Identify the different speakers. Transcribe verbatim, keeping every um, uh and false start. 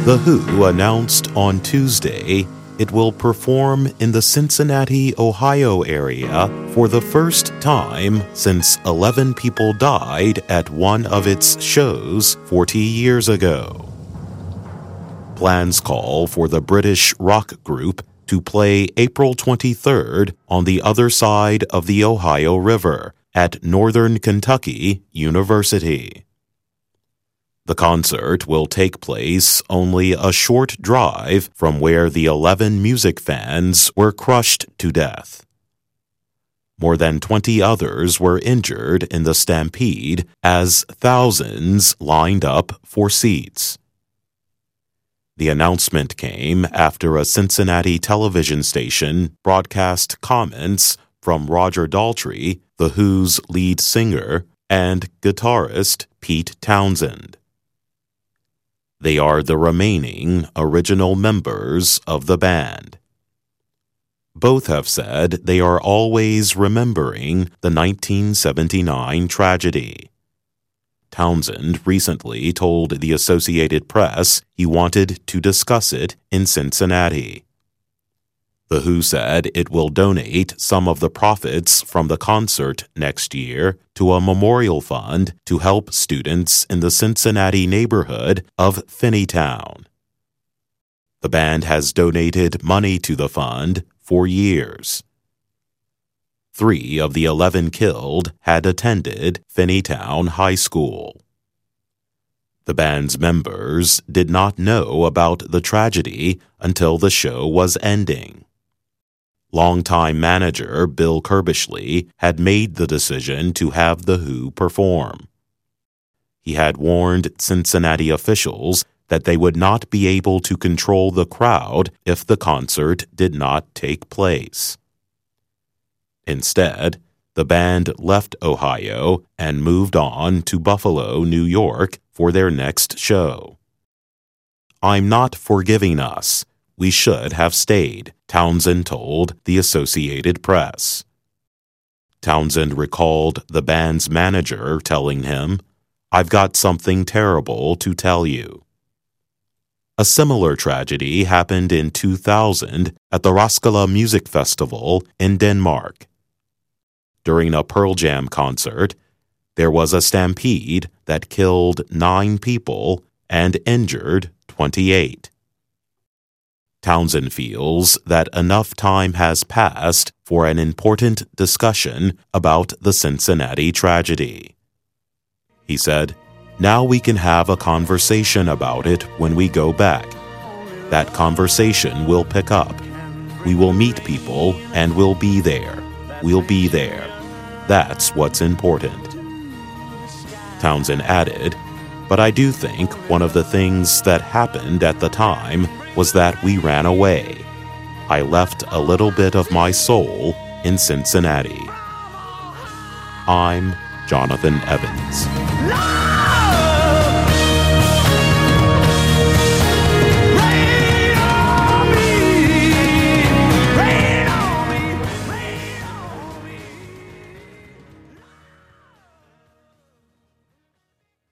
Speaker 1: The Who announced on Tuesday it will perform in the Cincinnati, Ohio area for the first time since eleven people died at one of its shows forty years ago. Plans call for the British rock group to play April twenty-third on the other side of the Ohio River at Northern Kentucky University. The concert will take place only a short drive from where the eleven music fans were crushed to death. More than twenty others were injured in the stampede as thousands lined up for seats. The announcement came after a Cincinnati television station broadcast comments from Roger Daltrey, The Who's lead singer, and guitarist Pete Townshend. They are the remaining original members of the band. Both have said they are always remembering the nineteen seventy-nine tragedy. Townshend recently told the Associated Press he wanted to discuss it in Cincinnati. The Who said it will donate some of the profits from the concert next year to a memorial fund to help students in the Cincinnati neighborhood of Finneytown. The band has donated money to the fund for years. Three of the eleven killed had attended Finneytown High School. The band's members did not know about the tragedy until the show was ending. Longtime manager Bill Curbishley had made the decision to have The Who perform. He had warned Cincinnati officials that they would not be able to control the crowd if the concert did not take place. Instead, the band left Ohio and moved on to Buffalo, New York for their next show. "I'm not forgiving us. We should have stayed," Townshend told the Associated Press. Townshend recalled the band's manager telling him, "I've got something terrible to tell you." A similar tragedy happened in two thousand at the Roskilde Music Festival in Denmark. During a Pearl Jam concert, there was a stampede that killed nine people and injured twenty-eight. Townshend feels that enough time has passed for an important discussion about the Cincinnati tragedy. He said, "Now we can have a conversation about it when we go back. That conversation will pick up. We will meet people and we'll be there. We'll be there. That's what's important." Townshend added, "But I do think one of the things that happened at the time was that we ran away. I left a little bit of my soul in Cincinnati." I'm Jonathan Evans.